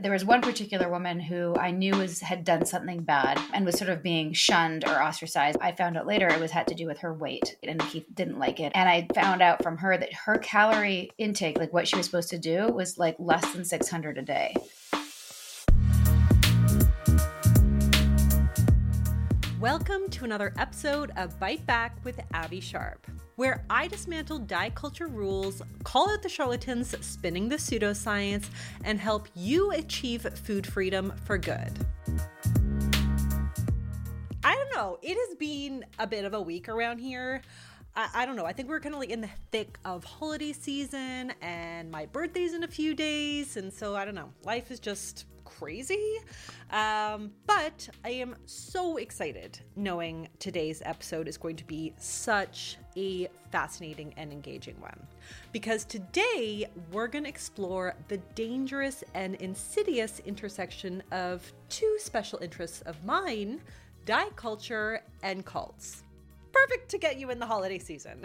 There was one particular woman who I knew had done something bad and was sort of being shunned or ostracized. I found out later it had to do with her weight, and Keith didn't like it. And I found out from her that her calorie intake, like what she was supposed to do, was like less than 600 a day. Welcome to another episode of Bite Back with Abby Sharp, where I dismantle diet culture rules, call out the charlatans spinning the pseudoscience, and help you achieve food freedom for good. I don't know, it has been a bit of a week around here. I don't know, I think we're kind of like in the thick of holiday season, and my birthday's in a few days, and so I don't know, life is just crazy. But I am so excited knowing today's episode is going to be such a fascinating and engaging one. Because today we're going to explore the dangerous and insidious intersection of two special interests of mine, diet culture and cults. Perfect to get you in the holiday season.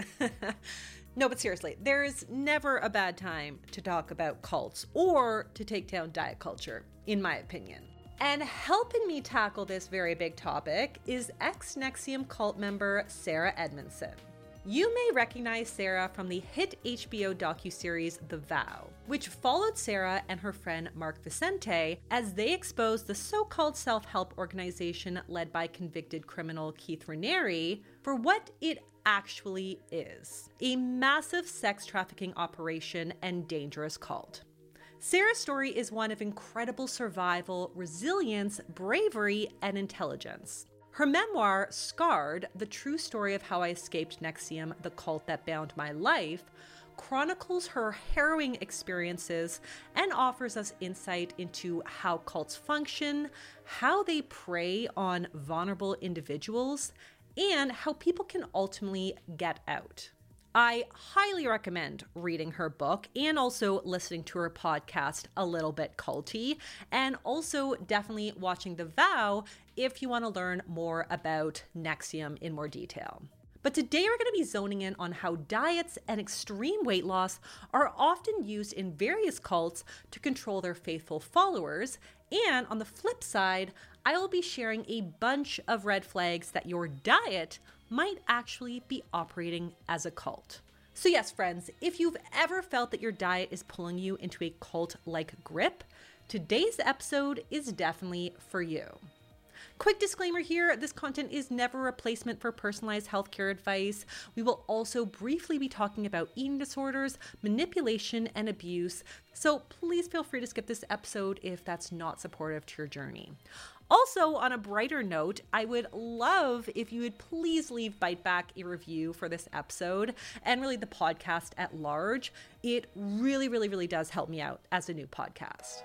No, but seriously, there's never a bad time to talk about cults or to take down diet culture, in my opinion. And helping me tackle this very big topic is ex-NXIVM cult member Sarah Edmondson. You may recognize Sarah from the hit HBO docuseries The Vow, which followed Sarah and her friend Mark Vicente as they exposed the so-called self-help organization led by convicted criminal Keith Raniere for what it actually is: a massive sex trafficking operation and dangerous cult. Sarah's story is one of incredible survival, resilience, bravery, and intelligence. Her memoir, Scarred, The True Story of How I Escaped NXIVM, the Cult That Bound My Life, chronicles her harrowing experiences and offers us insight into how cults function, how they prey on vulnerable individuals, and how people can ultimately get out. I highly recommend reading her book and also listening to her podcast, A Little Bit Culty, and also definitely watching The Vow if you want to learn more about NXIVM in more detail. But today we're going to be zoning in on how diets and extreme weight loss are often used in various cults to control their faithful followers. And on the flip side, I will be sharing a bunch of red flags that your diet might actually be operating as a cult. So yes, friends, if you've ever felt that your diet is pulling you into a cult-like grip, today's episode is definitely for you. Quick disclaimer here, this content is never a replacement for personalized healthcare advice. We will also briefly be talking about eating disorders, manipulation, and abuse, so please feel free to skip this episode if that's not supportive to your journey. Also, on a brighter note, I would love if you would please leave Bite Back a review for this episode and really the podcast at large. It really, really, really does help me out as a new podcast.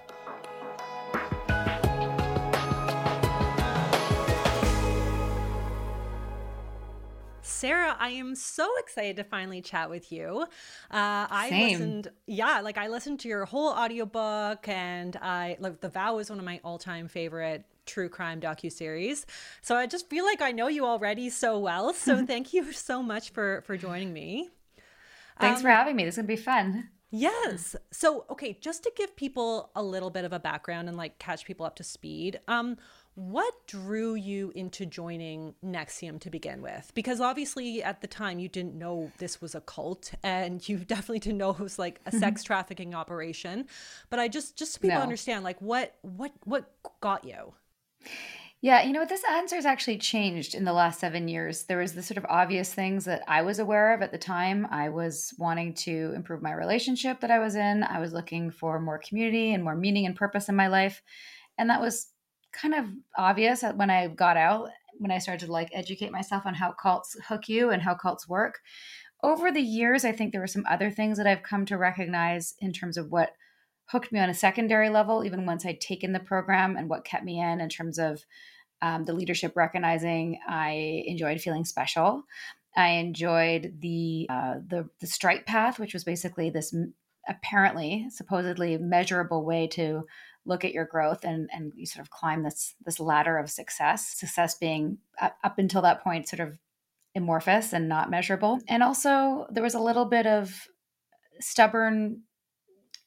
Sarah, I am so excited to finally chat with you. Same. I listened to your whole audiobook, and The Vow is one of my all-time favorite true crime docuseries. So I just feel like I know you already so well. So thank you so much for joining me. Thanks for having me. This is going to be fun. Yes. So, okay, just to give people a little bit of a background and like catch people up to speed, what drew you into joining NXIVM to begin with? Because obviously at the time you didn't know this was a cult, and you definitely didn't know it was like a sex trafficking operation. But I just so people understand, like what got you? Yeah, you know what? This answer has actually changed in the last 7 years. There was the sort of obvious things that I was aware of at the time. I was wanting to improve my relationship that I was in. I was looking for more community and more meaning and purpose in my life. And that was kind of obvious when I got out, when I started to like educate myself on how cults hook you and how cults work. Over the years, I think there were some other things that I've come to recognize in terms of what hooked me on a secondary level, even once I'd taken the program, and what kept me in terms of the leadership recognizing I enjoyed feeling special. I enjoyed the strike path, which was basically this apparently, supposedly measurable way to look at your growth and you sort of climb this ladder of success being up until that point sort of amorphous and not measurable. And also there was a little bit of stubborn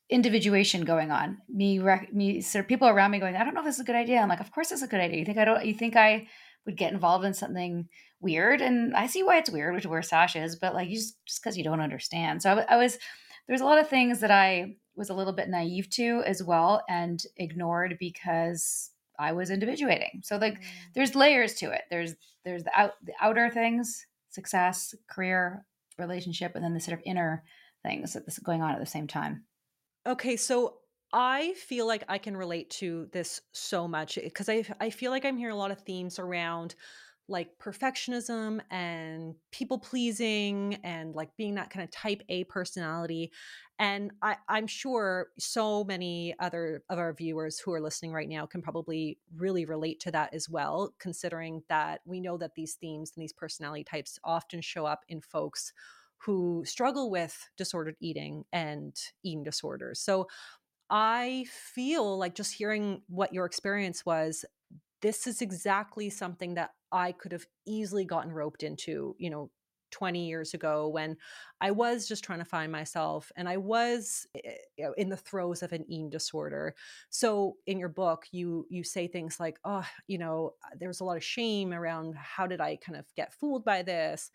individuation going on. Me, sort of people around me going, I don't know if this is a good idea. I'm like, of course it's a good idea. You think I would get involved in something weird? And I see why it's weird, which wear sashes, but like, you just because you don't understand. So I was, there's a lot of things that I was a little bit naive to as well and ignored because I was individuating. So like, there's layers to it. There's the outer things, success, career, relationship, and then the sort of inner things that's going on at the same time. Okay, so I feel like I can relate to this so much because I feel like I'm hearing a lot of themes around like perfectionism and people pleasing and like being that kind of type A personality. And I'm sure so many other of our viewers who are listening right now can probably really relate to that as well, considering that we know that these themes and these personality types often show up in folks who struggle with disordered eating and eating disorders. So I feel like just hearing what your experience was, this is exactly something that I could have easily gotten roped into, 20 years ago when I was just trying to find myself and I was in the throes of an eating disorder. So in your book, you say things like, oh, there's a lot of shame around how did I kind of get fooled by this?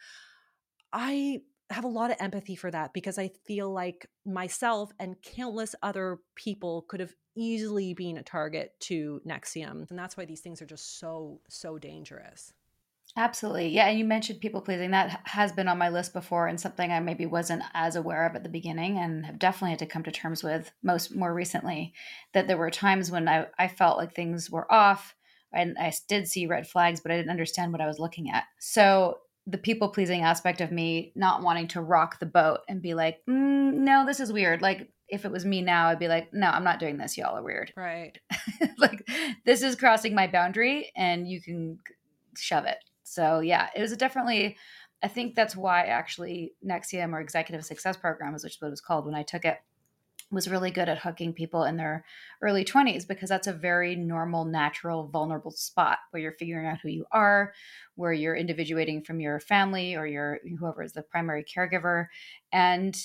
I have a lot of empathy for that because I feel like myself and countless other people could have easily been a target to Nexium. And that's why these things are just so, so dangerous. Absolutely. Yeah. And you mentioned people pleasing. That has been on my list before and something I maybe wasn't as aware of at the beginning and have definitely had to come to terms with more recently. That there were times when I felt like things were off and I did see red flags, but I didn't understand what I was looking at. So the people pleasing aspect of me not wanting to rock the boat and be like, no, this is weird. Like if it was me now, I'd be like, no, I'm not doing this. Y'all are weird. Right. Like this is crossing my boundary and you can shove it. So yeah, it was definitely, I think that's why actually Nexium or Executive Success Programs, which is what it was called when I took it, was really good at hooking people in their early 20s because that's a very normal, natural, vulnerable spot where you're figuring out who you are, where you're individuating from your family or your whoever is the primary caregiver. And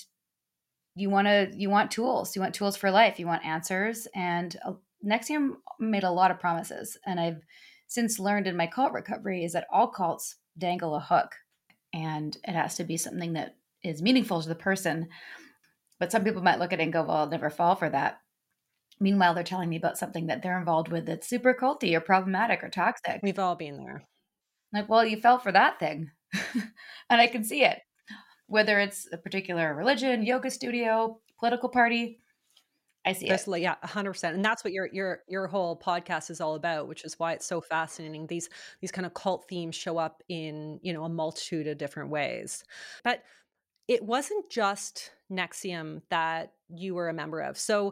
you want tools. You want tools for life. You want answers. And Nexium made a lot of promises. And I've since learned in my cult recovery is that all cults dangle a hook, and it has to be something that is meaningful to the person. But some people might look at it and go, "Well, I'll never fall for that." Meanwhile, they're telling me about something that they're involved with that's super culty or problematic or toxic. We've all been there. Like, well, you fell for that thing, and I can see it. Whether it's a particular religion, yoga studio, political party, I see it. This, like, yeah, 100%. And that's what your whole podcast is all about, which is why it's so fascinating. These kind of cult themes show up in, a multitude of different ways. But it wasn't just Nexium that you were a member of. So,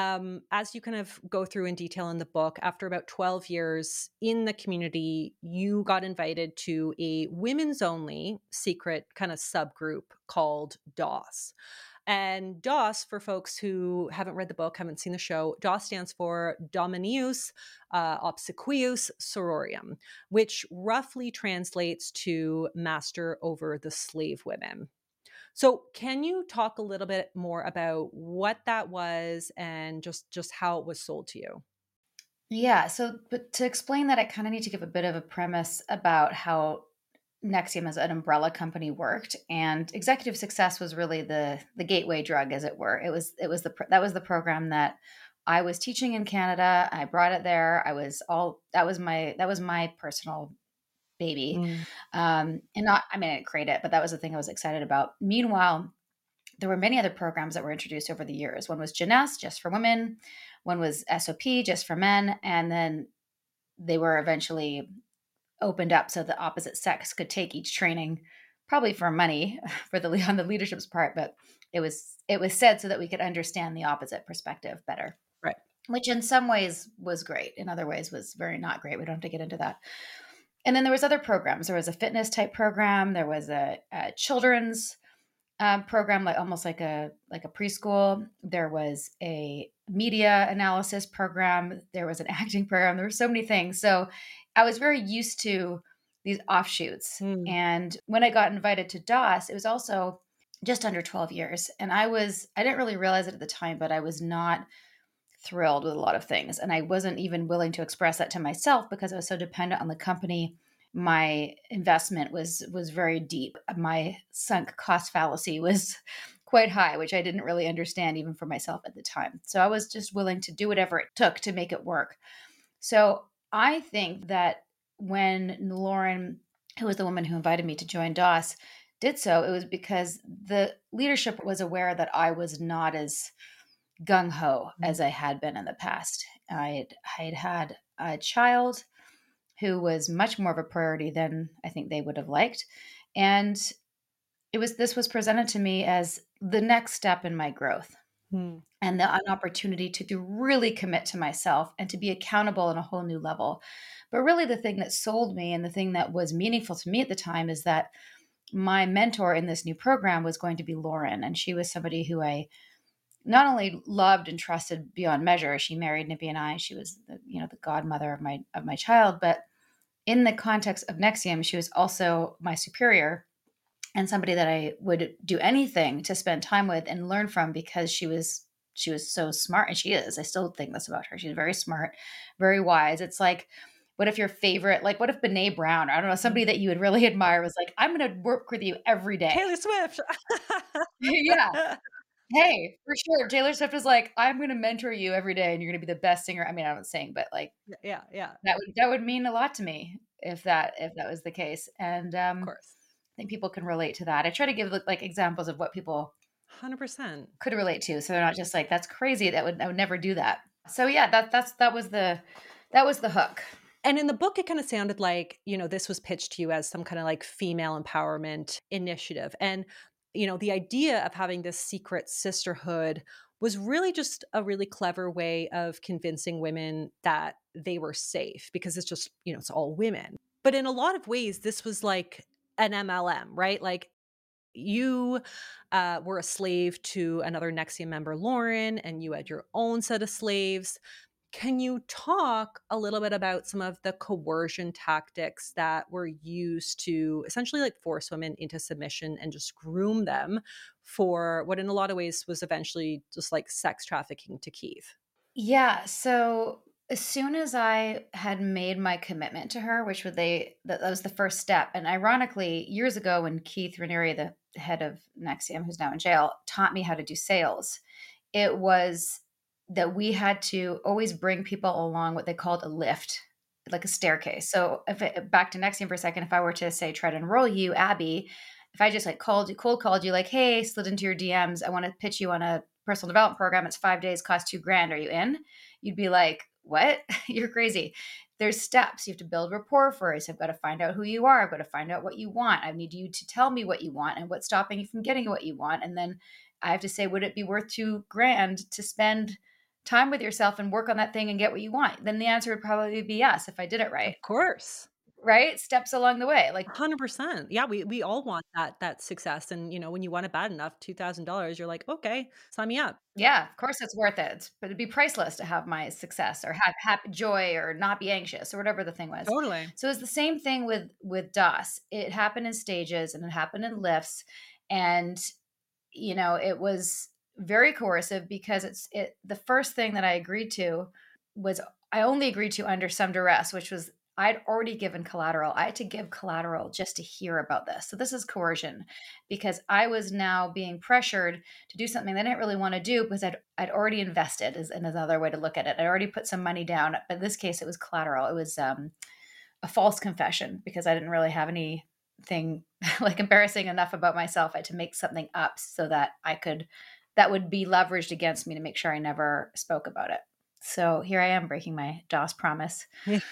as you kind of go through in detail in the book, after about 12 years in the community, you got invited to a women's only secret kind of subgroup called DOS. And DOS, for folks who haven't read the book, haven't seen the show, DOS stands for Domineus Obsequius Sororium, which roughly translates to Master over the Slave Women. So, can you talk a little bit more about what that was and just how it was sold to you? Yeah. So, but to explain that, I kind of need to give a bit of a premise about how Nexium as an umbrella company worked, and Executive Success was really the gateway drug, as it were. That was the program that I was teaching in Canada. I brought it there. I was all that was my personal baby, Mm. and not I mean I didn't create it, but that was the thing I was excited about. Meanwhile, there were many other programs that were introduced over the years. One was Jeunesse, just for women. One was SOP, just for men. And then they were eventually opened up so the opposite sex could take each training, probably for money for the on the leadership's part, but it was said so that we could understand the opposite perspective better. Right. Which in some ways was great, in other ways was very not great. We don't have to get into that. And then there was other programs. There was a fitness type program. There was a children's program, like almost like a preschool. There was a media analysis program. There was an acting program. There were so many things. So I was very used to these offshoots. Mm. And when I got invited to DOS, it was also just under 12 years. And I didn't really realize it at the time, but I was not thrilled with a lot of things. And I wasn't even willing to express that to myself because I was so dependent on the company. My investment was very deep. My sunk cost fallacy was quite high, which I didn't really understand even for myself at the time. So I was just willing to do whatever it took to make it work. So I think that when Lauren, who was the woman who invited me to join DOS, did so, it was because the leadership was aware that I was not as gung ho as I had been in the past. I had had a child who was much more of a priority than I think they would have liked, and this was presented to me as the next step in my growth Hmm. and an opportunity to really commit to myself and to be accountable on a whole new level. But really, the thing that sold me and the thing that was meaningful to me at the time is that my mentor in this new program was going to be Lauren, and she was somebody who I not only loved and trusted beyond measure. She married Nippy and I. She was the godmother of my child. But in the context of Nexium, she was also my superior and somebody that I would do anything to spend time with and learn from because she was so smart, and she is. I still think this about her. She's very smart, very wise. It's like, what if your favorite, like, what if Brene Brown, or I don't know, somebody that you would really admire was like, I'm going to work with you every day. Taylor Swift. Yeah. Hey, for sure. Taylor Swift is like, I'm going to mentor you every day and you're going to be the best singer. I mean, I don't sing, but like Yeah, yeah, that would mean a lot to me if that was the case. And of course. I think people can relate to that. I try to give like examples of what people 100%. could relate to, so they're not just like, that's crazy. I would never do that. So yeah, that was the hook. And in the book, it kind of sounded like, this was pitched to you as some kind of like female empowerment initiative. And, the idea of having this secret sisterhood was really just a really clever way of convincing women that they were safe because it's just, it's all women. But in a lot of ways, this was like an MLM, right? Like you were a slave to another Nexium member, Lauren, and you had your own set of slaves. Can you talk a little bit about some of the coercion tactics that were used to essentially like force women into submission and just groom them for what in a lot of ways was eventually just like sex trafficking to Kiev? Yeah. So as soon as I had made my commitment to her, which that was the first step. And ironically, years ago when Keith Raniere, the head of Nexium, who's now in jail, taught me how to do sales, it was that we had to always bring people along what they called a lift, like a staircase. So back to Nexium for a second, if I were to say, try to enroll you, Abby, if I just like cold called you like, hey, slid into your DMs, I want to pitch you on a personal development program. It's 5 days, costs $2,000. Are you in? You'd be like, what? You're crazy. There's steps. You have to build rapport first. I've got to find out who you are. I've got to find out what you want. I need you to tell me what you want and what's stopping you from getting what you want. And then I have to say, would it be worth $2,000 to spend time with yourself and work on that thing and get what you want? Then the answer would probably be yes if I did it right. Of course. Right? Steps along the way. Like, 100%. Yeah, we all want that success. And when you want it bad enough, $2,000, you're like, okay, sign me up. yeah, of course it's worth it. But it'd be priceless to have my success or have happy joy or not be anxious or whatever the thing was. Totally. So it's the same thing with DOS. It happened in stages and it happened in lifts. And it was very coercive because the first thing that I agreed to was I only agreed to under some duress, which was I'd already given collateral. I had to give collateral just to hear about this. So this is coercion because I was now being pressured to do something I didn't really want to do because I'd already invested is another way to look at it. I already put some money down, but in this case it was collateral. It was a false confession because I didn't really have anything like embarrassing enough about myself. I had to make something up so that that would be leveraged against me to make sure I never spoke about it. So here I am breaking my DOS promise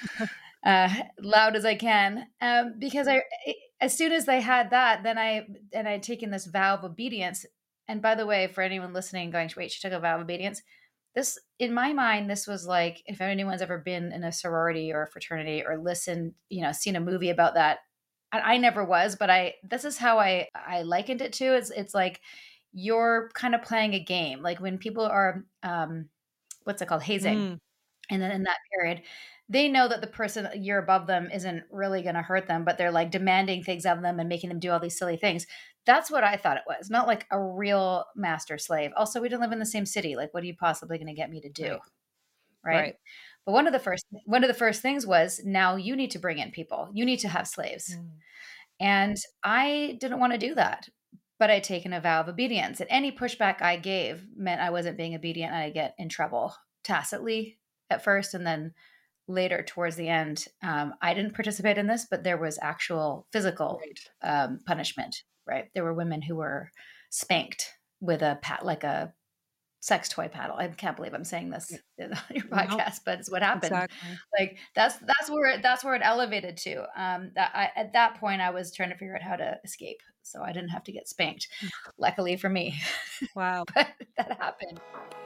loud as I can, because as soon as they had that, then I'd taken this vow of obedience. And by the way, for anyone listening, going, wait, she took a vow of obedience. This, in my mind, this was like if anyone's ever been in a sorority or a fraternity or listened, seen a movie about that. I never was, but this is how I likened it to. It's like you're kind of playing a game, like when people are what's it called, hazing, Mm, and then in that period, they know that the person a year above them isn't really going to hurt them, but they're like demanding things of them and making them do all these silly things. That's what I thought it was, not like a real master slave. Also, we didn't live in the same city. Like, what are you possibly going to get me to do? Right. Right. Right. But one of the first things was, now you need to bring in people. You need to have slaves. Mm. And I didn't want to do that, but I'd taken a vow of obedience. And any pushback I gave meant I wasn't being obedient and I'd get in trouble tacitly at first. And then later, towards the end, I didn't participate in this, but there was actual physical Right. punishment, right? There were women who were spanked with a like a sex toy paddle. I can't believe I'm saying this Yeah. on your No, podcast, but it's what happened. exactly. Like that's where it elevated to. That at that point I was trying to figure out how to escape, so I didn't have to get spanked. Luckily for me, Wow. but that happened.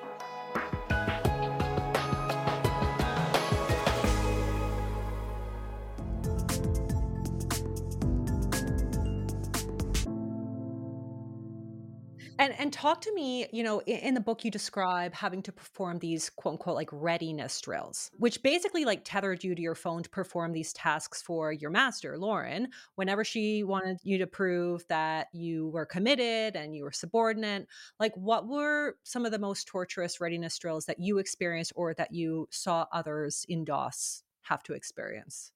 And talk to me, in the book you describe having to perform these quote unquote like readiness drills, which basically like tethered you to your phone to perform these tasks for your master, Lauren, whenever she wanted you to prove that you were committed and you were subordinate. Like, what were some of the most torturous readiness drills that you experienced or that you saw others in DOS have to experience?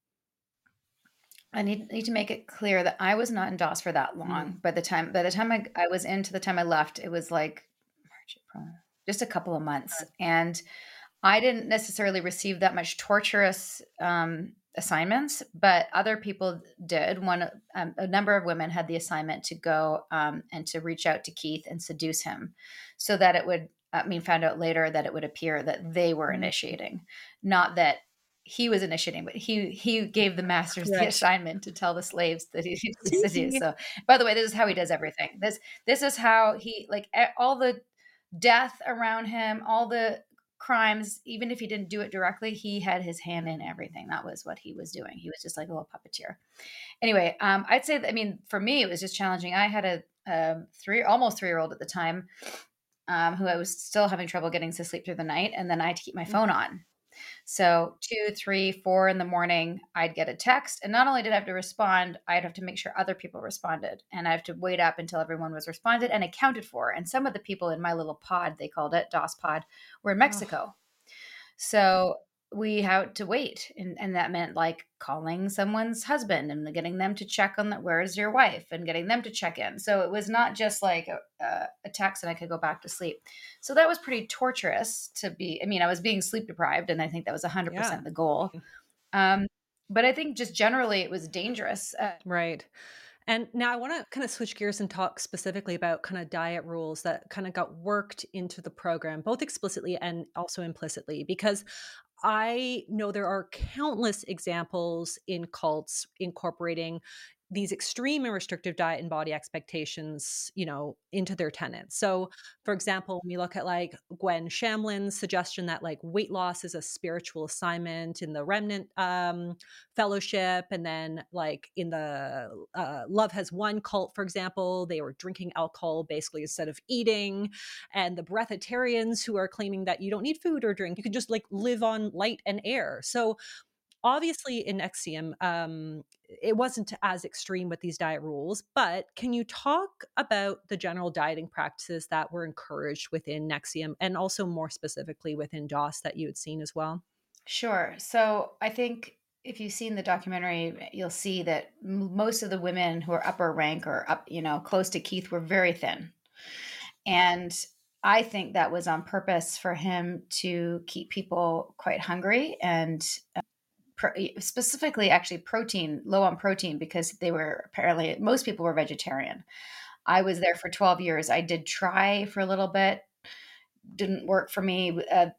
I need to make it clear that I was not in DOS for that Mm. long. By the time I was in to the time I left, it was like March, April, just a couple of months, and I didn't necessarily receive that much torturous assignments, but other people did. A number of women had the assignment to go and to reach out to Keith and seduce him, so that it would. I mean, found out later that it would appear that they were Mm. initiating, not that he was initiating, but he gave the masters the Right. assignment to tell the slaves that he needed to seduce. See? So, by the way, this is how he does everything. This is how he like all the death around him, all the crimes, even if he didn't do it directly, he had his hand in everything. That was what he was doing. He was just like a little puppeteer. Anyway, I'd say that, I mean, for me, it was just challenging. I had a almost 3-year-old at the time, who I was still having trouble getting to sleep through the night. And then I had to keep my phone on. So 2, 3, 4 in the morning, I'd get a text. And not only did I have to respond, I'd have to make sure other people responded. And I have to wait up until everyone was responded and accounted for. And some of the people in my little pod, they called it DOS pod, were in Oh, Mexico. So we had to wait. And that meant like calling someone's husband and getting them to check on that, where's your wife, and getting them to check in. So it was not just like a text and I could go back to sleep. So that was pretty torturous to be. I mean, I was being sleep deprived, and I think that was yeah. 100% the goal. Um, but I think just generally it was dangerous. Right. And now I want to kind of switch gears and talk specifically about kind of diet rules that kind of got worked into the program, both explicitly and also implicitly, because I know there are countless examples in cults incorporating these extreme and restrictive diet and body expectations, into their tenets. So, for example, when you look at like Gwen Shamlin's suggestion that like weight loss is a spiritual assignment in the Remnant Fellowship, and then like in the Love Has Won cult, for example, they were drinking alcohol basically instead of eating, and the breatharians who are claiming that you don't need food or drink, you can just like live on light and air. So obviously in NXIVM, it wasn't as extreme with these diet rules, but can you talk about the general dieting practices that were encouraged within NXIVM and also more specifically within DOS that you had seen as well? Sure. So I think if you've seen the documentary, you'll see that most of the women who are upper rank or up, close to Keith were very thin. And I think that was on purpose for him to keep people quite hungry and specifically actually low on protein, because they were apparently, most people were vegetarian. I was there for 12 years. I did try for a little bit, didn't work for me.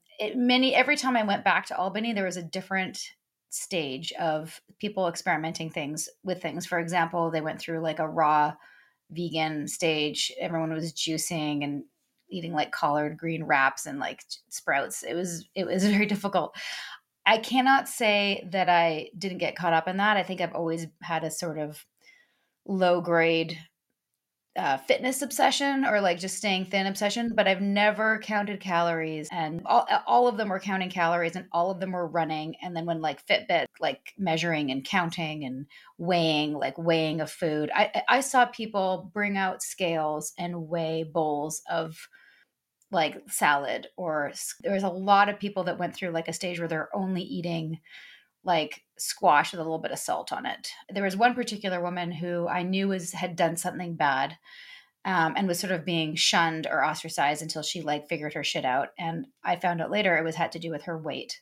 Every time I went back to Albany, there was a different stage of people experimenting with things. For example, they went through like a raw vegan stage. Everyone was juicing and eating like collard green wraps and like sprouts. It was very difficult. I cannot say that I didn't get caught up in that. I think I've always had a sort of low grade fitness obsession or like just staying thin obsession, but I've never counted calories. And all of them were counting calories and all of them were running. And then when like Fitbit, like measuring and counting and weighing, like weighing of food, I saw people bring out scales and weigh bowls of like salad, or there was a lot of people that went through like a stage where they're only eating like squash with a little bit of salt on it. There was one particular woman who I knew had done something bad, and was sort of being shunned or ostracized until she like figured her shit out. And I found out later it was had to do with her weight.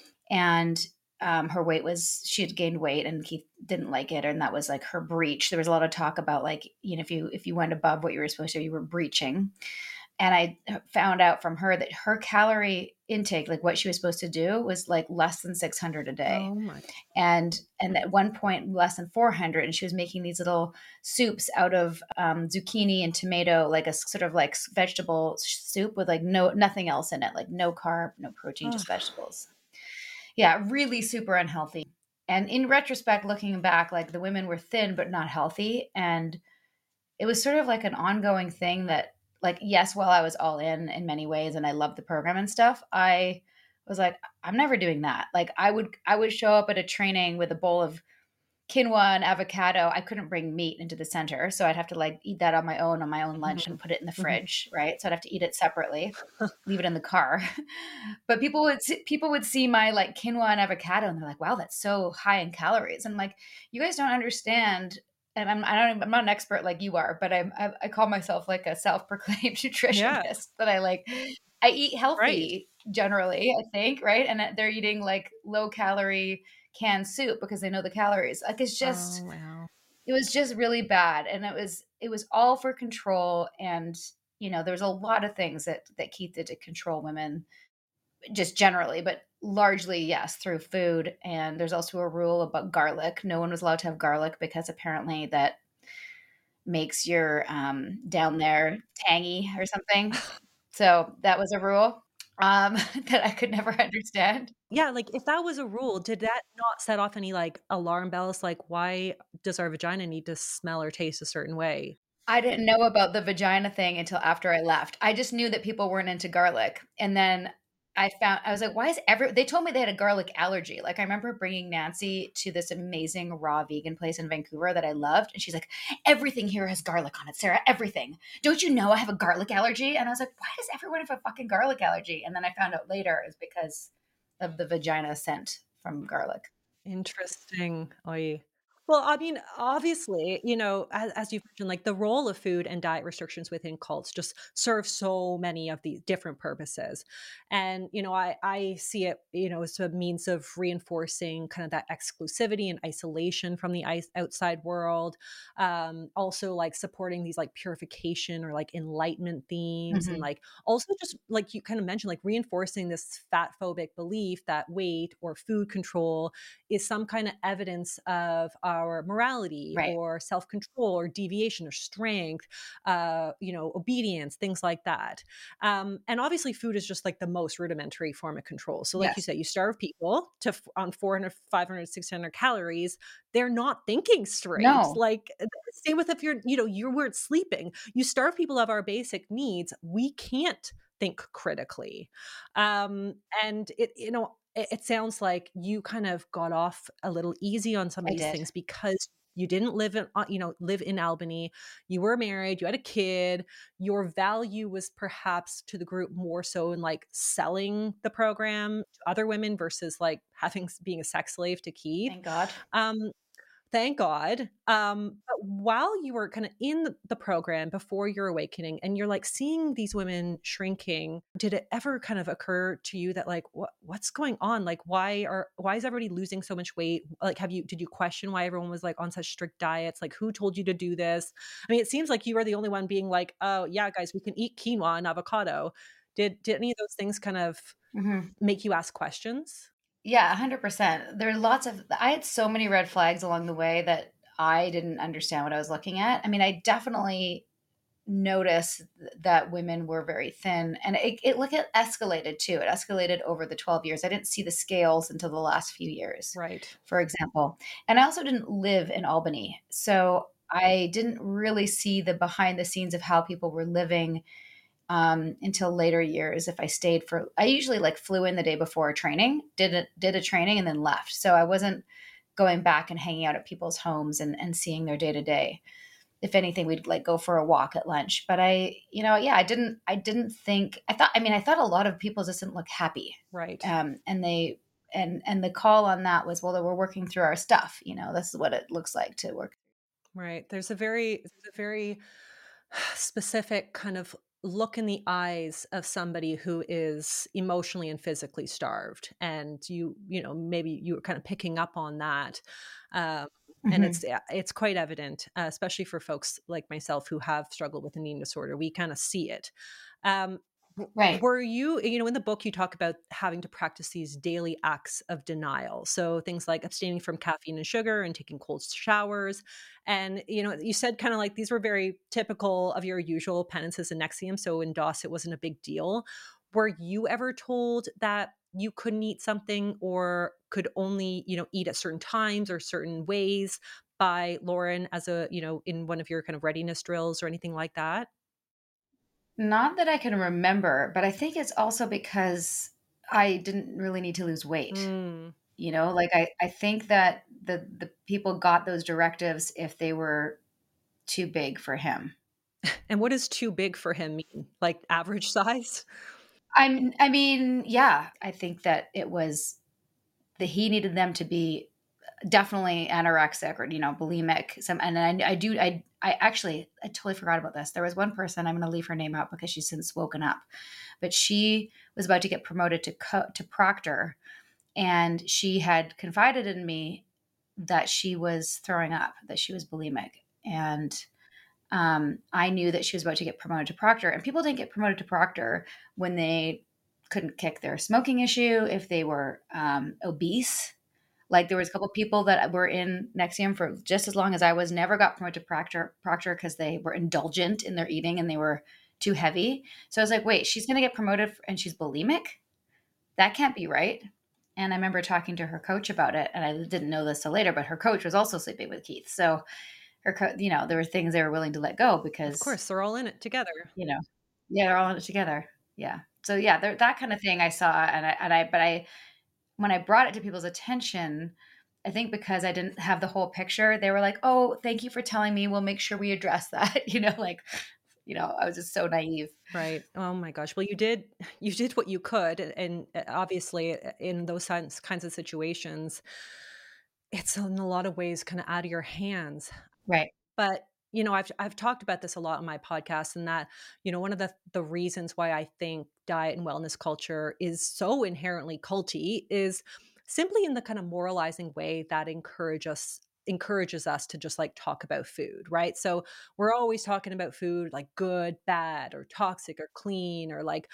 And her weight was, she had gained weight and Keith didn't like it, and that was like her breach. There was a lot of talk about like, if you went above what you were supposed to, you were breaching. And I found out from her that her calorie intake, like what she was supposed to do, was like less than 600 a day. Oh my. And at one point less than 400, and she was making these little soups out of zucchini and tomato, like a sort of like vegetable soup with like nothing else in it, like no carb, no protein, Oh, just vegetables. Yeah, really super unhealthy. And in retrospect, looking back, like the women were thin but not healthy, and it was sort of like an ongoing thing that, like, yes, while I was all in many ways and I loved the program and stuff, I was like, I'm never doing that. Like I would show up at a training with a bowl of quinoa and avocado. I couldn't bring meat into the center, so I'd have to like eat that on my own lunch mhm, and put it in the mhm. fridge, right? So I'd have to eat it separately, leave it in the car. But people would see my like quinoa and avocado and they're like, "Wow, that's so high in calories." And I'm like, "You guys don't understand." And I'm not an expert like you are, but I call myself like a self-proclaimed Yeah, nutritionist, that I eat right. healthy generally, I think, right? And they're eating like low calorie canned soup because they know the calories. Like Oh, wow. it was just really bad, and it was all for control. And there was a lot of things that Keith did to control women, just generally, but largely, yes, through food. And there's also a rule about garlic. No one was allowed to have garlic because apparently that makes your down there tangy or something. So that was a rule that I could never understand. Yeah, like, if that was a rule, did that not set off any, like, alarm bells? Like, why does our vagina need to smell or taste a certain way? I didn't know about the vagina thing until after I left. I just knew that people weren't into garlic. And then I was like, why is they told me they had a garlic allergy. Like I remember bringing Nancy to this amazing raw vegan place in Vancouver that I loved. And she's like, everything here has garlic on it, Sarah, everything. Don't you know I have a garlic allergy? And I was like, why does everyone have a fucking garlic allergy? And then I found out later it's because of the vagina scent from garlic. Interesting. Oy. Well, I mean, obviously, as you've mentioned, like the role of food and diet restrictions within cults just serve so many of these different purposes. And, I see it, as a means of reinforcing kind of that exclusivity and isolation from the outside world. Also like supporting these like purification or like enlightenment themes, and Hmm. like also just like you kind of mentioned, like reinforcing this fat phobic belief that weight or food control is some kind of evidence of our morality Right. or self-control or deviation or strength, obedience, things like that. And obviously food is just like the most rudimentary form of control. So like you Yes. said, you starve people on 400, 500, 600 calories. They're not thinking straight. No. Like same with if you weren't sleeping. You starve people of our basic needs. We can't think critically. And it sounds like you kind of got off a little easy on some of I these did. things because you didn't live in Albany. You were married, you had a kid. Your value was perhaps to the group more so in like selling the program to other women versus like being a sex slave to Keith. Thank God. Um, Thank God. But while you were kind of in the program before your awakening and you're like seeing these women shrinking, did it ever kind of occur to you that like what's going on? Like why is everybody losing so much weight? Like did you question why everyone was like on such strict diets? Like who told you to do this? I mean, it seems like you were the only one being like, "Oh, yeah, guys, we can eat quinoa and avocado." Did any of those things kind of Mhm. make you ask questions? Yeah, 100%. There are lots of I had so many red flags along the way that I didn't understand what I was looking at. I mean, I definitely noticed that women were very thin, and it escalated too. It escalated over the 12 years. I didn't see the scales until the last few years, Right. for example. And I also didn't live in Albany. So I didn't really see the behind the scenes of how people were living until later years. If I stayed for, I usually like flew in the day before a training, did a training and then left. So I wasn't going back and hanging out at people's homes and seeing their day to day. If anything, we'd like go for a walk at lunch. But yeah, I didn't think, I thought a lot of people just didn't look happy. Right. And they, and the call on that was, well, that we're working through our stuff. This is what it looks like to work. Right. There's a very specific kind of look in the eyes of somebody who is emotionally and physically starved, and maybe you were kind of picking up on that. um, and Hmm. it's quite evident, especially for folks like myself who have struggled with an eating disorder. We kind of see it. um, Right. were you in the book you talk about having to practice these daily acts of denial, so things like abstaining from caffeine and sugar and taking cold showers. And you said kind of like these were very typical of your usual penances and Nexium, so in DOS it wasn't a big deal. Were you ever told that you couldn't eat something or could only eat at certain times or certain ways by Lauren, as a in one of your kind of readiness drills or anything like that? Not that I can remember, but I think it's also because I didn't really need to lose weight. Mm. Like I think that the people got those directives if they were too big for him. And what does too big for him mean? Like average size? Yeah, I think that it was that he needed them to be definitely anorexic or bulimic. I actually I totally forgot about this. There was one person, I'm going to leave her name out because she's since woken up, but she was about to get promoted to proctor, and she had confided in me that she was throwing up, that she was bulimic. And I knew that she was about to get promoted to proctor. And people didn't get promoted to proctor when they couldn't kick their smoking issue, if they were obese. Like there was a couple of people that were in Nexium for just as long as I was, never got promoted to proctor because they were indulgent in their eating and they were too heavy. So I was like, wait, she's going to get promoted and she's bulimic? That can't be right. And I remember talking to her coach about it, and I didn't know this till later, but her coach was also sleeping with Keith. So there were things they were willing to let go Of because, course, they're all in it together. you know, yeah, they're all in it together. Yeah. So yeah, that kind of thing I saw, but when I brought it to people's attention, I think because I didn't have the whole picture, they were like, "Oh, thank you for telling me. We'll make sure we address that." I was just so naive. Right. Oh my gosh. Well, you did what you could, and obviously in those kinds of situations, it's in a lot of ways kind of out of your hands. Right. But, I've talked about this a lot on my podcast, and that, one of the reasons why I think diet and wellness culture is so inherently culty is simply in the kind of moralizing way that encourages us to just like talk about food, right? So we're always talking about food like good, bad, or toxic or clean, or like,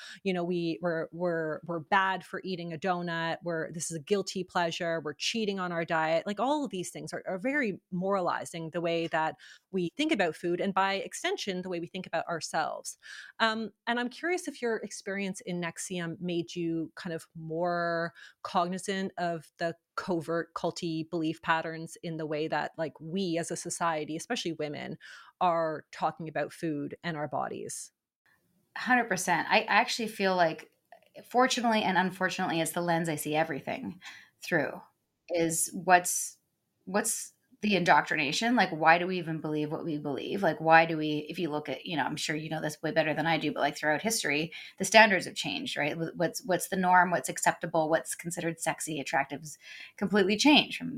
we're bad for eating a donut, we're this is a guilty pleasure, we're cheating on our diet. Like all of these things are very moralizing the way that we think about food, and by extension, the way we think about ourselves. And I'm curious if your experience in Nexium made you kind of more cognizant of the covert culty belief patterns in the way that like we as a society, especially women, are talking about food and our bodies. 100%. I actually feel like, fortunately and unfortunately, it's the lens I see everything through. Is what's the indoctrination? Like, why do we even believe what we believe? Like, why do we? If you look at, I'm sure you know this way better than I do, but like throughout history, the standards have changed, right? What's the norm? What's acceptable? What's considered sexy, attractive, has completely changed from,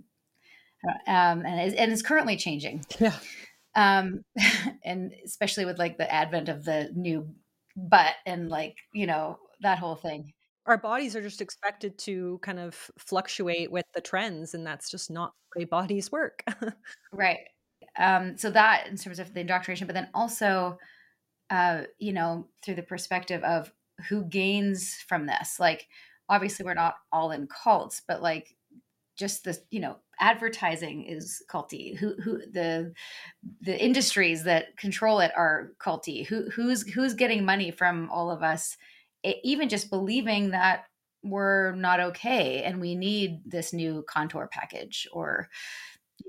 and is currently changing. Yeah. um and especially with like the advent of the new butt and like that whole thing. Our bodies are just expected to kind of fluctuate with the trends, and that's just not the way bodies work. Right. So that in terms of the indoctrination, but then also through the perspective of who gains from this. Like, obviously we're not all in cults, but like just the advertising is culty. Who the industries that control it are culty. Who's getting money from all of us, even just believing that we're not okay and we need this new contour package, or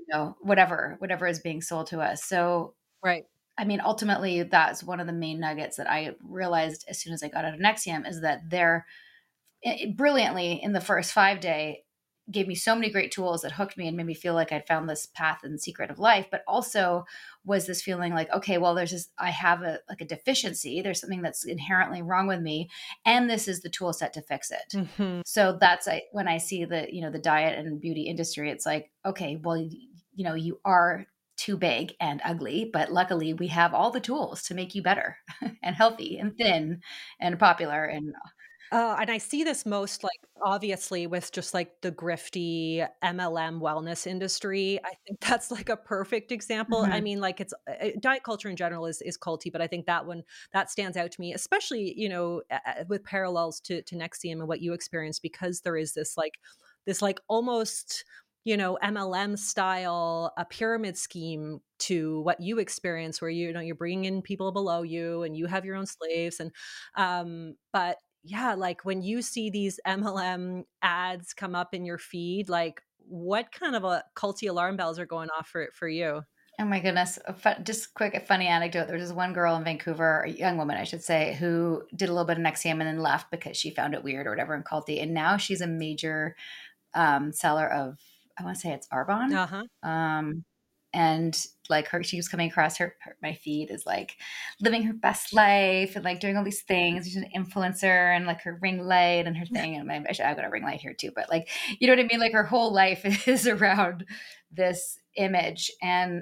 whatever is being sold to us. So, Right. I mean, ultimately, that's one of the main nuggets that I realized as soon as I got out of Nexium is that they're brilliantly in the first 5 day gave me so many great tools that hooked me and made me feel like I'd found this path and secret of life, but also was this feeling like, okay, well, there's this, I have a like a deficiency. There's something that's inherently wrong with me, and this is the tool set to fix it. Hmm. So that's when I see the diet and beauty industry, it's like, okay, well, you are too big and ugly, but luckily we have all the tools to make you better and healthy and thin and popular and And I see this most, like, obviously with just, like, the grifty MLM wellness industry. I think that's, like, a perfect example. I Mhm. mean, like, it's diet culture in general is culty, but I think that one that stands out to me, especially, with parallels to Nexium and what you experienced, because there is this, like, almost, MLM style, a pyramid scheme to what you experience, where, you're bringing in people below you and you have your own slaves. But yeah, like when you see these MLM ads come up in your feed, like what kind of a culty alarm bells are going off for you? Oh my goodness. Just quick, a funny anecdote. There was this one girl in Vancouver, a young woman, I should say, who did a little bit of Nexium and then left because she found it weird or whatever and culty. And now she's a major seller of, I want to say it's Arbonne. Uh-huh. Um, and like she was coming across my feed is like living her best life and like doing all these things. She's an influencer and like her ring light and her thing. And I've got a ring light here too, but like, you know what I mean? Like her whole life is around this image. And,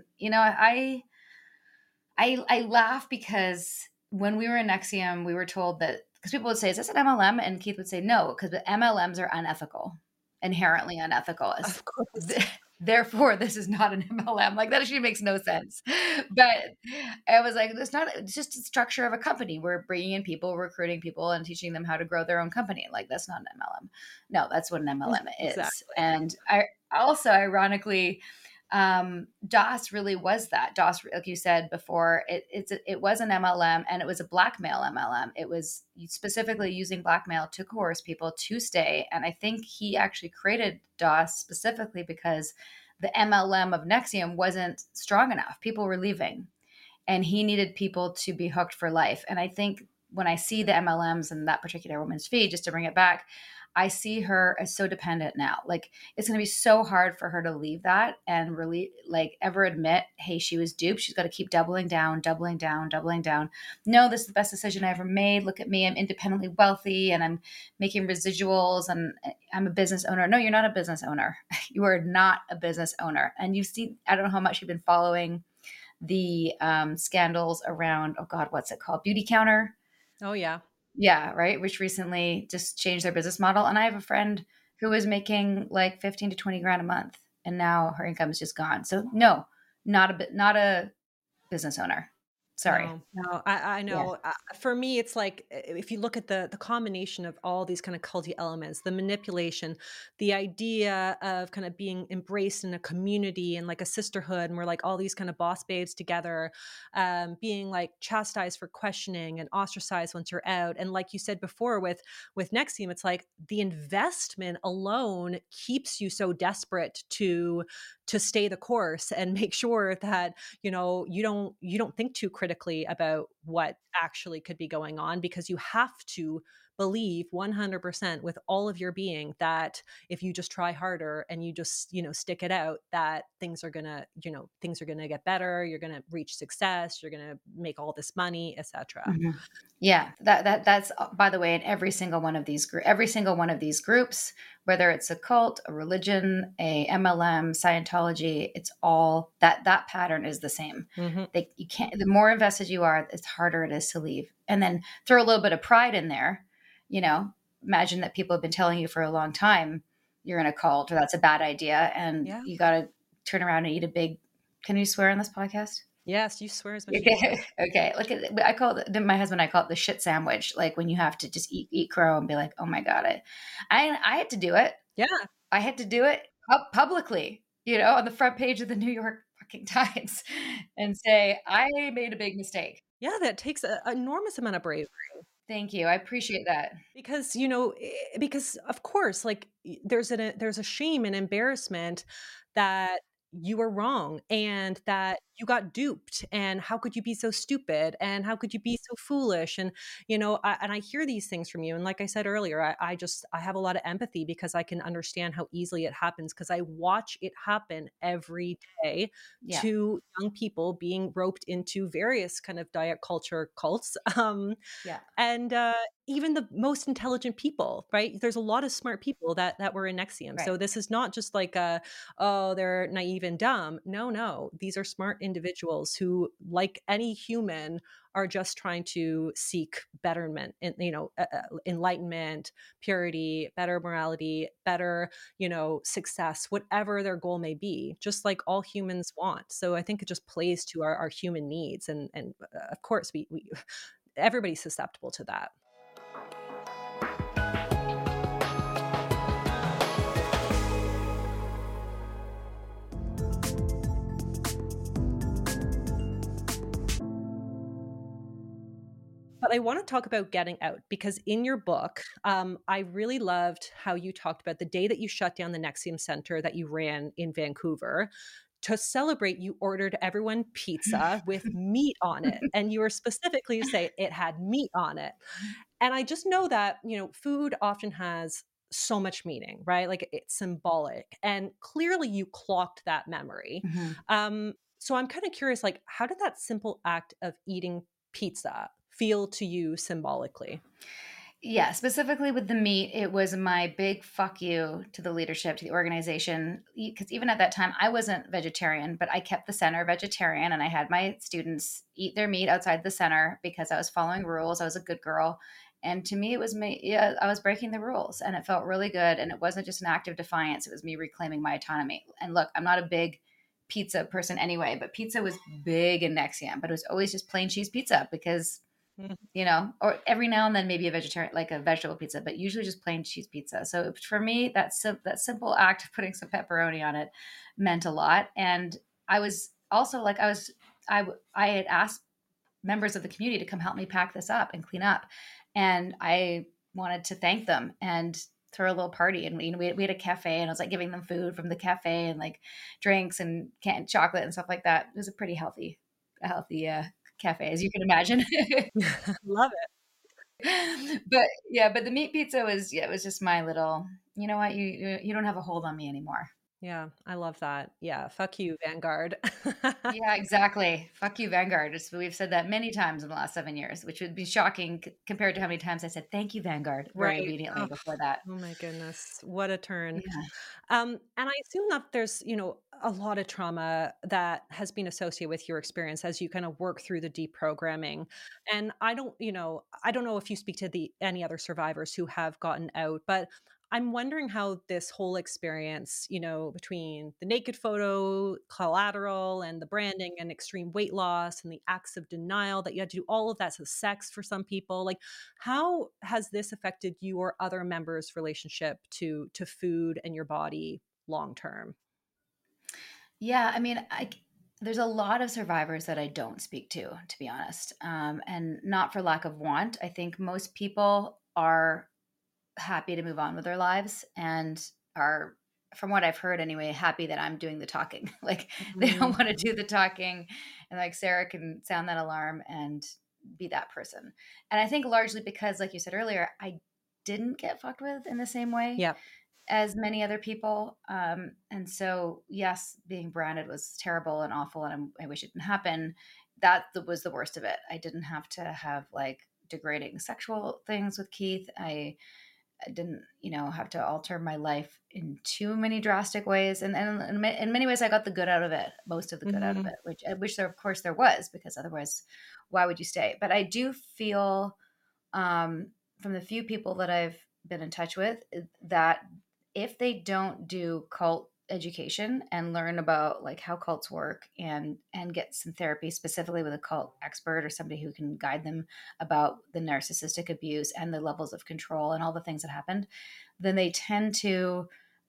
I laugh because when we were in Nexium, we were told that because people would say, "Is this an MLM?" And Keith would say, "No, because the MLMs are unethical, inherently unethical. Of course. Therefore, this is not an MLM." Like that actually makes no sense. But I was like, "It's not. It's just the structure of a company. We're bringing in people, recruiting people, and teaching them how to grow their own company. Like that's not an MLM. No, that's what an MLM is." Exactly. And I also, ironically, DOS really was that. DOS, like you said before, it was an MLM and it was a blackmail MLM. It was specifically using blackmail to coerce people to stay. And I think he actually created DOS specifically because the MLM of Nexium wasn't strong enough. People were leaving, and he needed people to be hooked for life. And I think when I see the MLMs and that particular woman's feed, just to bring it back, I see her as so dependent now. Like it's going to be so hard for her to leave that and really like ever admit, hey, she was duped. She's got to keep doubling down, doubling down, doubling down. No, this is the best decision I ever made. Look at me. I'm independently wealthy and I'm making residuals and I'm a business owner. No, you're not a business owner. You are not a business owner. And you see, I don't know how much you've been following the scandals around, oh God, what's it called? Beauty Counter. Oh yeah. Yeah, right. Which recently just changed their business model. And I have a friend who was making like 15 to 20 grand a month, and now her income is just gone. So no, not a business owner. Sorry. No, no, I Yeah. know. For me, it's like if you look at the combination of all these kind of culty elements, the manipulation, the idea of kind of being embraced in a community and like a sisterhood, and we're like all these kind of boss babes together, being like chastised for questioning and ostracized once you're out. And like you said before, with Nexium, it's like the investment alone keeps you so desperate to stay the course and make sure that you don't think too critically about what actually could be going on, because you have to believe 100% with all of your being that if you just try harder and you just stick it out, that things are going to get better, you're going to reach success, you're going to make all this money, etc. Mhm. Yeah, that's by the way, in every single one of these every single one of these groups, whether it's a cult, a religion, a MLM, Scientology, it's all that pattern is the same. Hmm. You can't. The more invested you are, it's harder it is to leave. And then throw a little bit of pride in there. You know, imagine that people have been telling you for a long time you're in a cult or that's a bad idea, and Yeah. you got to turn around and eat a big. Can you swear on this podcast? Yes, you swear as much as you want. Okay. Okay. Look at I call it my husband. I call it the shit sandwich. Like when you have to just eat crow and be like, oh my god, I had to do it. Yeah. I had to do it publicly. On the front page of the New York fucking Times, and say I made a big mistake. Yeah, that takes an enormous amount of bravery. Thank you. I appreciate that. Because, because of course, like there's a shame and embarrassment that you were wrong and that you got duped, and how could you be so stupid, and how could you be so foolish, and I hear these things from you, and like I said earlier, I have a lot of empathy because I can understand how easily it happens because I watch it happen every day Yeah. to young people being roped into various kind of diet culture cults. Yeah. And even the most intelligent people, right? There's a lot of smart people that were in Nexium. Right. So this is not just like a, oh, they're naive and dumb. No, no, these are smart individuals who, like any human, are just trying to seek betterment and enlightenment, purity, better morality, better success, whatever their goal may be, just like all humans want. So I think it just plays to our human needs, and of course we everybody's susceptible to that. But I want to talk about getting out because in your book, I really loved how you talked about the day that you shut down the Nexium Center that you ran in Vancouver. To celebrate, you ordered everyone pizza with meat on it. And you were specifically to say it had meat on it. And I just know that, food often has so much meaning, right? Like it's symbolic. And clearly you clocked that memory. Mhm. So I'm kind of curious, like, how did that simple act of eating pizza feel to you symbolically? Yeah, specifically with the meat, it was my big fuck you to the leadership, to the organization. Because even at that time, I wasn't vegetarian, but I kept the center vegetarian and I had my students eat their meat outside the center because I was following rules. I was a good girl. And to me, it was me. Yeah, I was breaking the rules and it felt really good. And it wasn't just an act of defiance, it was me reclaiming my autonomy. And look, I'm not a big pizza person anyway, but pizza was big in Nexium, but it was always just plain cheese pizza because Mhm. or every now and then maybe a vegetarian, like a vegetable pizza, but usually just plain cheese pizza. So for me, that simple act of putting some pepperoni on it meant a lot. And I was also like, I had asked members of the community to come help me pack this up and clean up. And I wanted to thank them and throw a little party. And we had a cafe and I was like giving them food from the cafe and like drinks and canned chocolate and stuff like that. It was a pretty healthy cafe, as you can imagine. Love But yeah, but the meat pizza was, yeah, it was just my little, you know what, you don't have a hold on me anymore. Yeah, I love that. Yeah, fuck you, Vanguard. Yeah, exactly. Fuck you, Vanguard. We've said that many times in the last 7 years, which would be shocking compared to how many times I said thank you, Vanguard, very Right. immediately Oh, before that. oh my goodness, what a turn. Yeah. And I assume that there's, a lot of trauma that has been associated with your experience as you kind of work through the deprogramming. And I don't know if you speak to the any other survivors who have gotten out, but I'm wondering how this whole experience, between the naked photo, collateral, and the branding and extreme weight loss and the acts of denial that you had to do all of that. So sex for some people, like how has this affected you or other members' relationship to food and your body long term? Yeah, I mean, there's a lot of survivors that I don't speak to be honest, and not for lack of want. I think most people are happy to move on with their lives and are, from what I've heard anyway, happy that I'm doing the talking. Like they don't Mhm. want to do the talking, and like Sarah can sound that alarm and be that person. And I think largely because, like you said earlier, I didn't get fucked with in the same way Yep. as many other people. And so, yes, being branded was terrible and awful, and I wish it didn't happen. Was the worst of it. I didn't have to have like degrading sexual things with Keith. I didn't, have to alter my life in too many drastic ways. And in many ways, I got the good out of it, most of the good out of Mhm. it, which I wish there, of course, there was, because otherwise, why would you stay? But I do feel, from the few people that I've been in touch with, that if they don't do cult education and learn about like how cults work and get some therapy specifically with a cult expert or somebody who can guide them about the narcissistic abuse and the levels of control and all the things that happened, then they tend to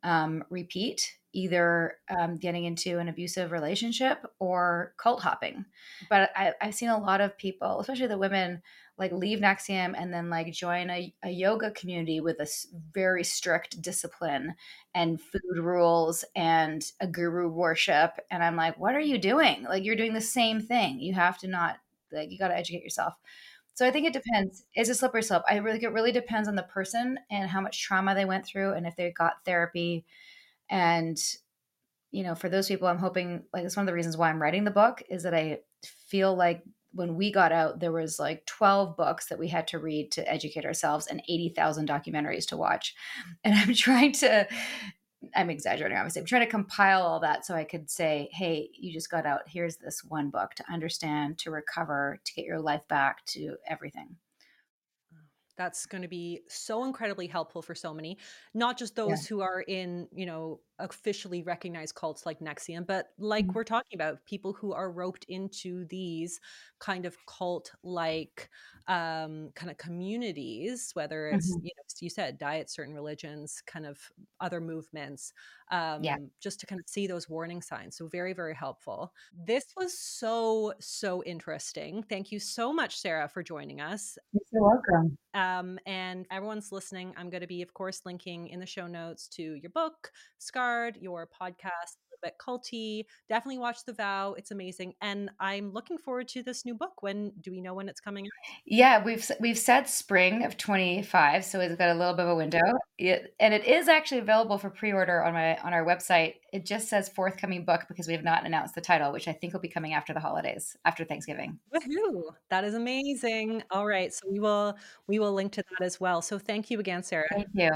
repeat either getting into an abusive relationship or cult hopping. But I've seen a lot of people, especially the women, like leave Nexium and then like join a yoga community with a very strict discipline and food rules and a guru worship. And I'm like, what are you doing? Like, you're doing the same thing. You have to not, like, you got to educate yourself. So I think it depends. It's a slippery slope. I really, it really depends on the person and how much trauma they went through and if they got therapy. And, you know, for those people, I'm hoping, like, it's one of the reasons why I'm writing the book is that I feel like when we got out, there was like 12 books that we had to read to educate ourselves and 80,000 documentaries to watch. And I'm exaggerating, obviously. I'm trying to compile all that so I could say, hey, you just got out. Here's this one book to understand, to recover, to get your life back, to everything. That's going to be so incredibly helpful for so many, not just those who are in, officially recognized cults like Nexium, but like we're talking about, people who are roped into these kind of cult-like kind of communities, whether it's, you said diet, certain religions, kind of other movements, just to kind of see those warning signs. So very, very helpful. This was so, so interesting. Thank you so much, Sarah, for joining us. You're so welcome. And everyone's listening, I'm going to be, of course, linking in the show notes to your book, Scarred, your podcast, A Bit Culty. Definitely watch The Vow. It's amazing. And I'm looking forward to this new book. When do we know when it's coming out? Yeah, we've said spring of 25, so it's got a little bit of a window. And it is actually available for pre-order on our website. It just says forthcoming book because we have not announced the title, which I think will be coming after the holidays, after Thanksgiving. Woohoo! That is amazing. All right, so we will link to that as well. So thank you again, Sarah. Thank you.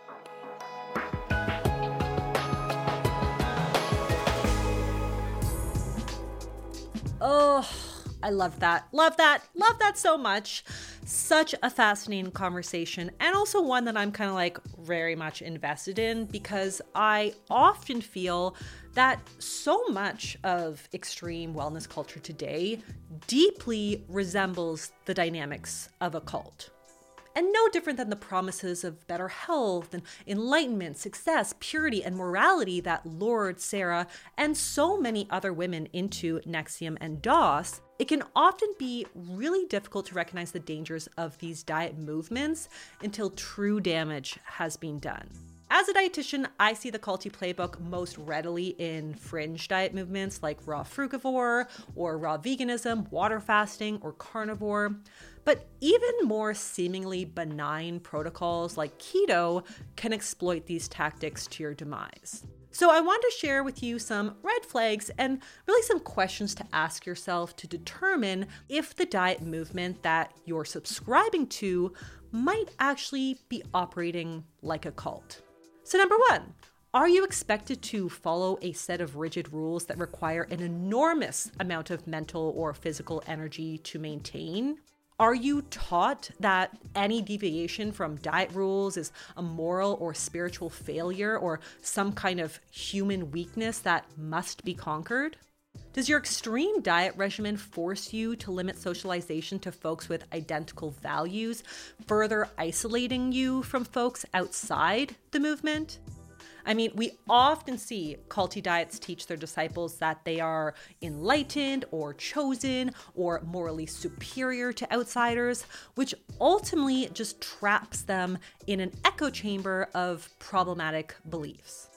Oh, I love that. Love that. Love that so much. Such a fascinating conversation, and also one that I'm kind of like very much invested in, because I often feel that so much of extreme wellness culture today deeply resembles the dynamics of a cult. And no different than the promises of better health and enlightenment, success, purity, and morality that lured Sarah and so many other women into Nexium and DOS, it can often be really difficult to recognize the dangers of these diet movements until true damage has been done. As a dietitian, I see the culty playbook most readily in fringe diet movements like raw frugivore or raw veganism, water fasting, or carnivore. But even more seemingly benign protocols like keto can exploit these tactics to your demise. So I want to share with you some red flags and really some questions to ask yourself to determine if the diet movement that you're subscribing to might actually be operating like a cult. So number one, are you expected to follow a set of rigid rules that require an enormous amount of mental or physical energy to maintain? Are you taught that any deviation from diet rules is a moral or spiritual failure or some kind of human weakness that must be conquered? Does your extreme diet regimen force you to limit socialization to folks with identical values, further isolating you from folks outside the movement? I mean, we often see culty diets teach their disciples that they are enlightened or chosen or morally superior to outsiders, which ultimately just traps them in an echo chamber of problematic beliefs.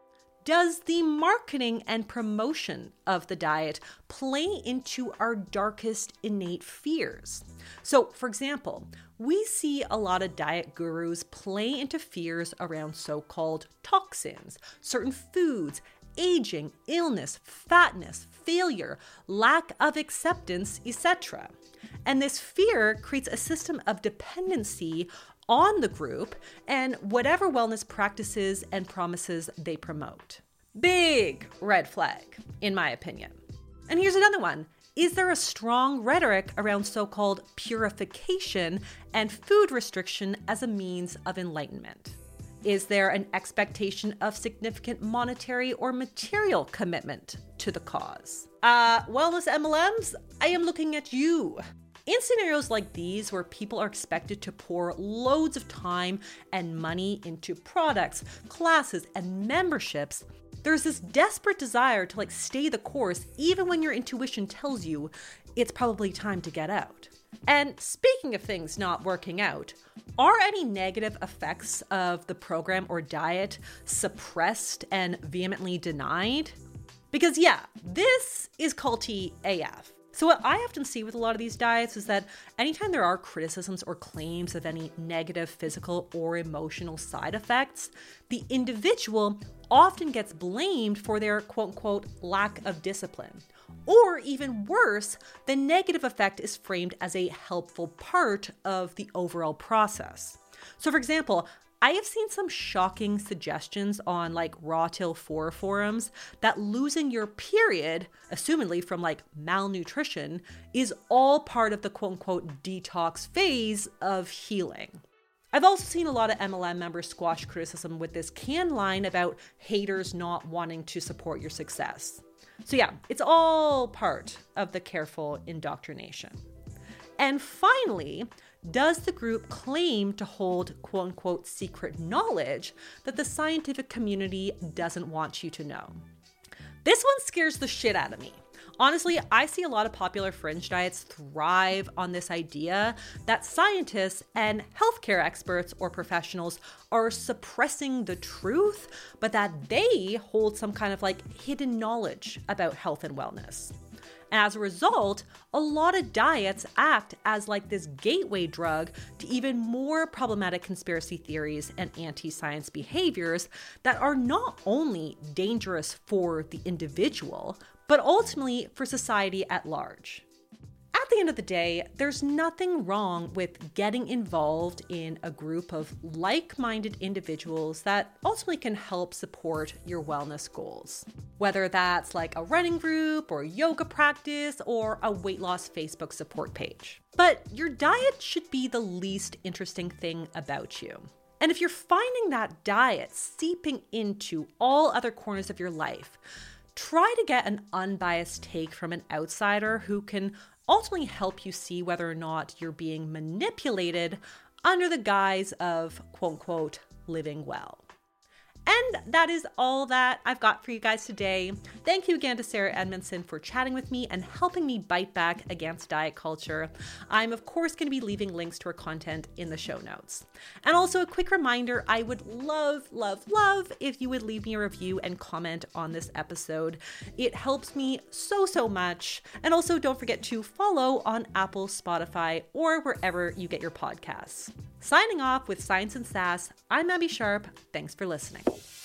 Does the marketing and promotion of the diet play into our darkest innate fears? So, for example, we see a lot of diet gurus play into fears around so-called toxins, certain foods, aging, illness, fatness, failure, lack of acceptance, etc. And this fear creates a system of dependency on the group and whatever wellness practices and promises they promote. Big red flag, in my opinion. And here's another one. Is there a strong rhetoric around so-called purification and food restriction as a means of enlightenment? Is there an expectation of significant monetary or material commitment to the cause? Wellness MLMs, I am looking at you. In scenarios like these, where people are expected to pour loads of time and money into products, classes, and memberships, there's this desperate desire to stay the course even when your intuition tells you it's probably time to get out. And speaking of things not working out, are any negative effects of the program or diet suppressed and vehemently denied? Because yeah, this is culty AF. So what I often see with a lot of these diets is that anytime there are criticisms or claims of any negative physical or emotional side effects, the individual often gets blamed for their quote-unquote lack of discipline. Or even worse, the negative effect is framed as a helpful part of the overall process. So for example, I have seen some shocking suggestions on like Raw Till 4 forums that losing your period, assumedly from like malnutrition, is all part of the quote-unquote detox phase of healing. I've also seen a lot of MLM members squash criticism with this canned line about haters not wanting to support your success. So yeah, it's all part of the careful indoctrination. And finally, does the group claim to hold quote-unquote secret knowledge that the scientific community doesn't want you to know? This one scares the shit out of me. Honestly, I see a lot of popular fringe diets thrive on this idea that scientists and healthcare experts or professionals are suppressing the truth, but that they hold some kind of like hidden knowledge about health and wellness. And as a result, a lot of diets act as like this gateway drug to even more problematic conspiracy theories and anti-science behaviors that are not only dangerous for the individual, but ultimately for society at large. At the end of the day, there's nothing wrong with getting involved in a group of like-minded individuals that ultimately can help support your wellness goals. Whether that's like a running group or yoga practice or a weight loss Facebook support page. But your diet should be the least interesting thing about you. And if you're finding that diet seeping into all other corners of your life, try to get an unbiased take from an outsider who can ultimately help you see whether or not you're being manipulated under the guise of quote-unquote living well. And that is all that I've got for you guys today. Thank you again to Sarah Edmondson for chatting with me and helping me bite back against diet culture. I'm of course going to be leaving links to her content in the show notes. And also a quick reminder, I would love if you would leave me a review and comment on this episode. It helps me so much. And also don't forget to follow on Apple, Spotify, or wherever you get your podcasts. Signing off with Science and Sass, I'm Abby Sharp. Thanks for listening.